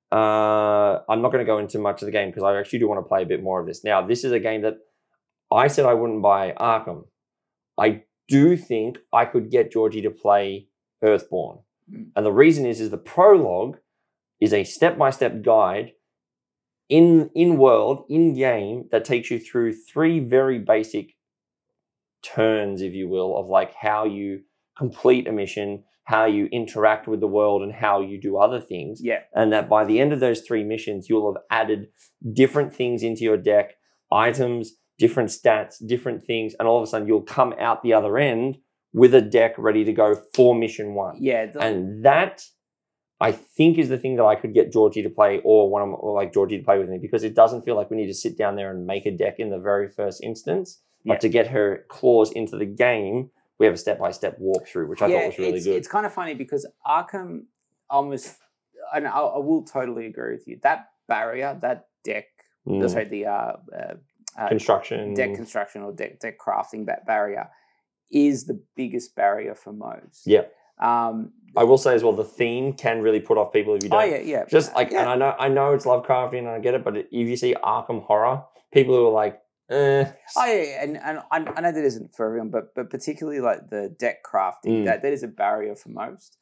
I'm not going to go into much of the game because I actually do want to play a bit more of this. Now, this is a game that I said I wouldn't buy Arkham. I do think I could get Georgie to play Earthborn. And the reason is the prologue is a step-by-step guide in world, in game, that takes you through 3 very basic turns, if you will, of like how you complete a mission, how you interact with the world, and how you do other things. Yeah. And that by the end of those 3 missions, you'll have added different things into your deck, items, different stats, different things, and all of a sudden you'll come out the other end with a deck ready to go for mission 1. Yeah. And that, I think, is the thing that I could get Georgie to play, or Georgie to play with me, because it doesn't feel like we need to sit down there and make a deck in the very first instance. But to get her claws into the game, we have a step-by-step walkthrough, which I thought was really good. It's kind of funny because Arkham almost, and I will totally agree with you, that barrier, that deck, sorry, the construction, deck construction or deck crafting barrier is the biggest barrier for most. Yeah. I will say as well, the theme can really put off people if you don't. Oh yeah. Just like, and I know it's Lovecraftian and I get it, but if you see Arkham horror, people who are like, Oh yeah, and I know that isn't for everyone, but particularly like the deck crafting, that is a barrier for most.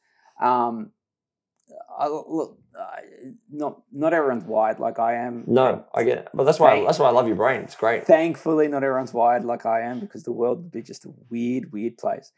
Not everyone's wired like I am. No, I get it, but that's why I love your brain. It's great. Thankfully, not everyone's wired like I am, because the world would be just a weird place.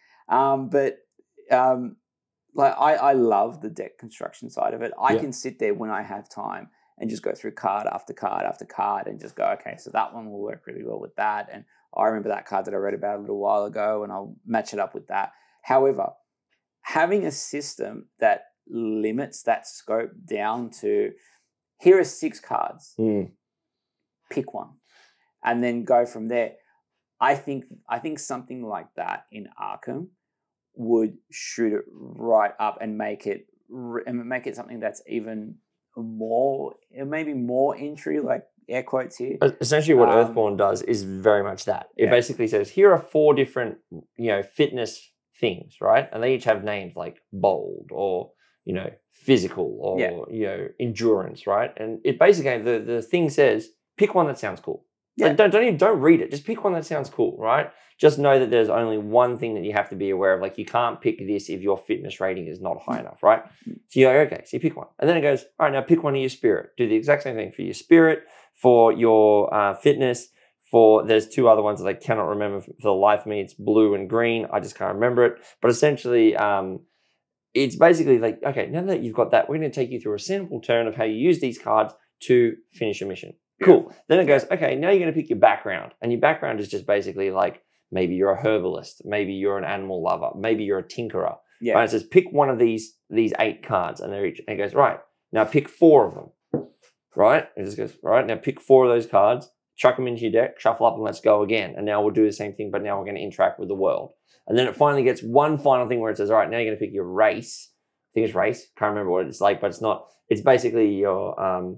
Like I love the deck construction side of it. I can sit there when I have time and just go through card after card after card and just go, okay, so that one will work really well with that. And I remember that card that I read about a little while ago, and I'll match it up with that. However, having a system that limits that scope down to, here are 6 cards, pick one, and then go from there. I think something like that in Arkham would shoot it right up and make it something that's even more, maybe more entry, like air quotes here. Essentially what Earthborn does is very much that. It basically says, here are 4 different, fitness things, right? And they each have names like bold or, physical or, endurance, right? And it basically, the thing says, pick one that sounds cool. Yeah. Like, don't read it. Just pick one that sounds cool, right? Just know that there's only one thing that you have to be aware of. Like, you can't pick this if your fitness rating is not high enough, right? So you're like, okay, so you pick one. And then it goes, all right, now pick one of your spirit. Do the exact same thing for your spirit, for your fitness, there's 2 other ones that I cannot remember for the life of me. It's blue and green. I just can't remember it. But essentially, it's basically like, okay, now that you've got that, we're going to take you through a simple turn of how you use these cards to finish a mission. Cool. Then it goes, okay, now you're going to pick your background. And your background is just basically like, maybe you're a herbalist, maybe you're an animal lover, maybe you're a tinkerer. Yeah. And it says, pick one of these 8 cards. And they're each, and it goes, right, now pick 4 of them. Right? And it just goes, right, now pick 4 of those cards chuck them into your deck, shuffle up, and let's go again. And now we'll do the same thing, but now we're going to interact with the world. And then it finally gets one final thing where it says, all right, now you're going to pick your race. I think it's race. Can't remember what it's like, but it's not. It's basically your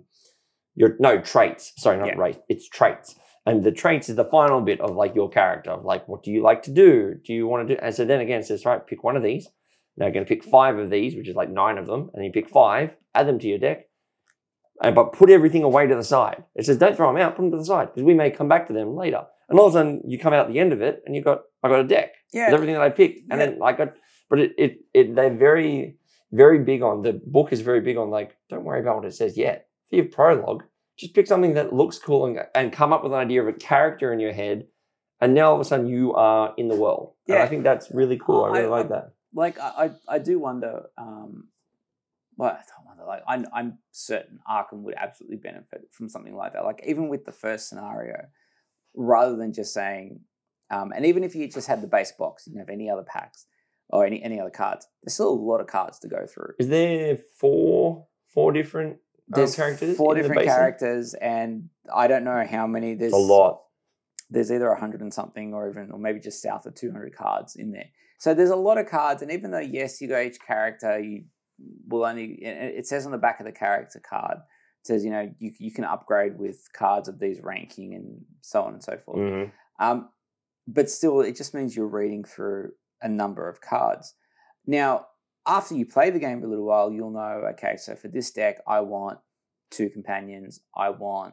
traits. Sorry, not race. It's traits. And the traits is the final bit of like your character, of like, what do you like to do? Do you want to do? And so then again, it says, right, pick one of these. Now you're going to pick 5 of these, which is like 9 of them. And you pick 5, add them to your deck, but put everything away to the side. It says, don't throw them out, put them to the side, because we may come back to them later. And all of a sudden you come out at the end of it and I got a deck. Yeah. With everything that I picked. And then they're very, very big on, the book is very big on like, don't worry about what it says yet. For your prologue, just pick something that looks cool and come up with an idea of a character in your head. And now all of a sudden you are in the world. Yeah. And I think that's really cool. I really like that. Like I do wonder, well, I don't wonder, like I'm certain Arkham would absolutely benefit from something like that. Like even with the first scenario, rather than just saying, and even if you just had the base box, you didn't have any other packs or any other cards, there's still a lot of cards to go through. Is there four different characters? 4 different characters, and I don't know how many. There's a lot. There's either 100 and something, or maybe just south of 200 cards in there. So there's a lot of cards, and even though yes, you go each character, you will only. It says on the back of the character card, it says you can upgrade with cards of these ranking and so on and so forth. Mm-hmm. But still, it just means you're reading through a number of cards. Now, after you play the game for a little while, you'll know, okay, so for this deck, I want 2 companions. I want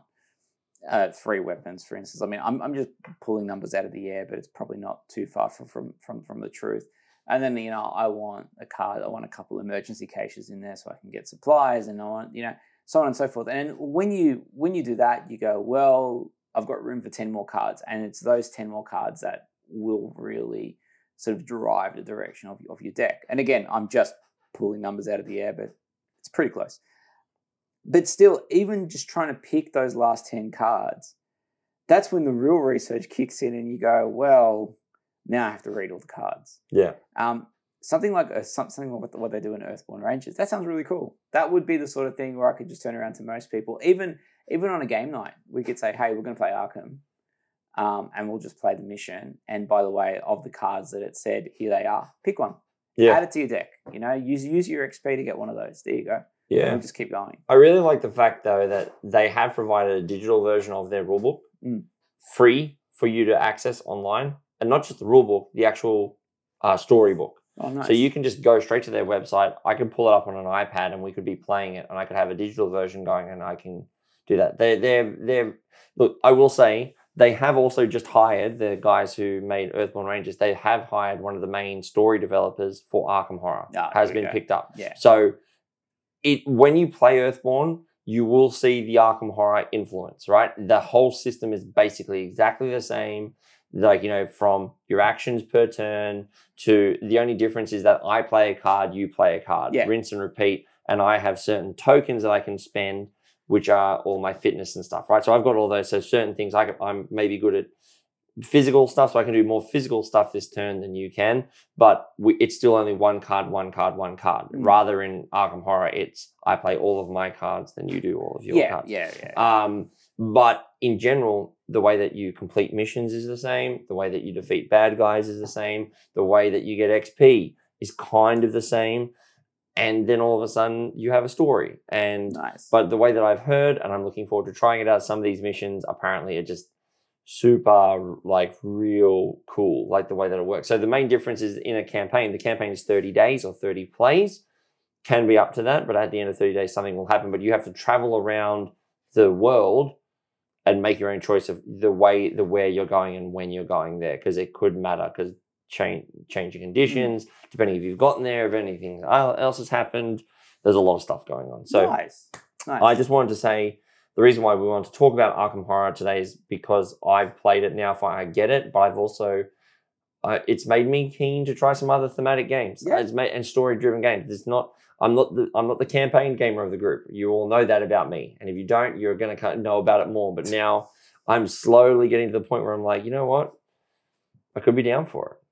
3 weapons, for instance. I mean, I'm just pulling numbers out of the air, but it's probably not too far from the truth. And then, I want a card. I want a couple emergency caches in there so I can get supplies, and I want, so on and so forth. And when you do that, you go, well, I've got room for 10 more cards, and it's those 10 more cards that will really sort of drive the direction of your deck. And again, I'm just pulling numbers out of the air, but it's pretty close. But still, even just trying to pick those last 10 cards, that's when the real research kicks in and you go, well, now I have to read all the cards. Yeah. Something like what they do in Earthborn Rangers, that sounds really cool. That would be the sort of thing where I could just turn around to most people, even on a game night, we could say, hey, we're going to play Arkham. And we'll just play the mission. And by the way, of the cards that it said, here they are. Pick one. Yeah. Add it to your deck. Use your XP to get one of those. There you go. Yeah. And we'll just keep going. I really like the fact, though, that they have provided a digital version of their rulebook free for you to access online. And not just the rulebook, the actual storybook. Oh, nice. So you can just go straight to their website. I can pull it up on an iPad and we could be playing it, and I could have a digital version going and I can do that. They're look, I will say, they have also just hired the guys who made Earthborn Rangers. They have hired one of the main story developers for Arkham Horror. Has been picked up. Yeah. So when you play Earthborn, you will see the Arkham Horror influence, right? The whole system is basically exactly the same. Like, from your actions per turn to the only difference is that I play a card, you play a card. Yeah. Rinse and repeat. And I have certain tokens that I can spend, which are all my fitness and stuff, right? So I've got all those. So certain things, I'm maybe good at physical stuff, so I can do more physical stuff this turn than you can. But it's still only one card. Rather in Arkham Horror, it's I play all of my cards, then you do all of your cards. Yeah. But in general, the way that you complete missions is the same. The way that you defeat bad guys is the same. The way that you get XP is kind of the same. And then all of a sudden you have a story. Nice. But the way that I've heard, and I'm looking forward to trying it out, some of these missions apparently are just super, like, real cool, like the way that it works. So the main difference is in a campaign. The campaign is 30 days or 30 plays. Can be up to that, but at the end of 30 days, something will happen. But you have to travel around the world and make your own choice of where you're going and when you're going there, because it could matter, because changing conditions, depending if you've gotten there, if anything else has happened. There's a lot of stuff going on. So nice. I just wanted to say the reason why we wanted to talk about Arkham Horror today is because I've played it now. I get it, but I've also it's made me keen to try some other thematic games and story-driven games. I'm not the campaign gamer of the group. You all know that about me, and if you don't, you're going to know about it more. But now I'm slowly getting to the point where I'm like, you know what? I could be down for it.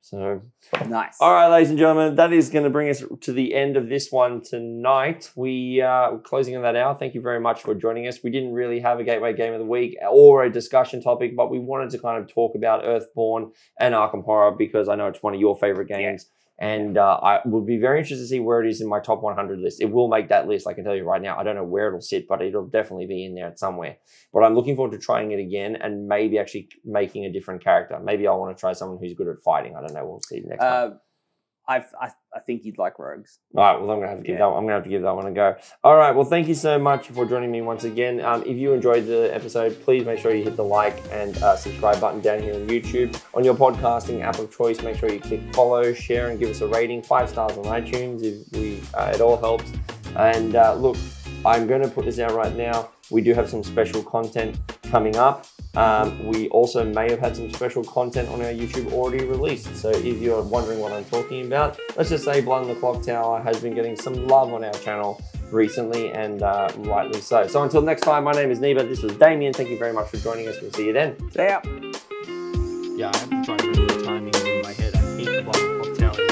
So, Nice. all right, ladies and gentlemen, that is going to bring us to the end of this one tonight. We're closing on that hour. Thank you very much for joining us. We didn't really have a Gateway Game of the Week or a discussion topic, but we wanted to kind of talk about Earthborn and Arkham Horror because I know it's one of your favorite games. Yeah. And I would be very interested to see where it is in my top 100 list. It will make that list, I can tell you right now. I don't know where it'll sit, but it'll definitely be in there somewhere. But I'm looking forward to trying it again and maybe actually making a different character. Maybe I want to try someone who's good at fighting. I don't know. We'll see next time. I think you'd like rogues. All right. Well, I'm gonna have to give that one a go. All right. Well, thank you so much for joining me once again. If you enjoyed the episode, please make sure you hit the like and subscribe button down here on YouTube. On your podcasting app of choice, make sure you click follow, share, and give us a rating. 5 stars on iTunes. It all helps. And look, I'm going to put this out right now. We do have some special content coming up. We also may have had some special content on our YouTube already released. So if you're wondering what I'm talking about, let's just say Blood on the Clock Tower has been getting some love on our channel recently, and rightly so. So until next time, my name is Neva. This was Damien. Thank you very much for joining us. We'll see you then. See ya. Yeah, I have to try to remember the timings in my head. I hate the Blood on the Clock Tower.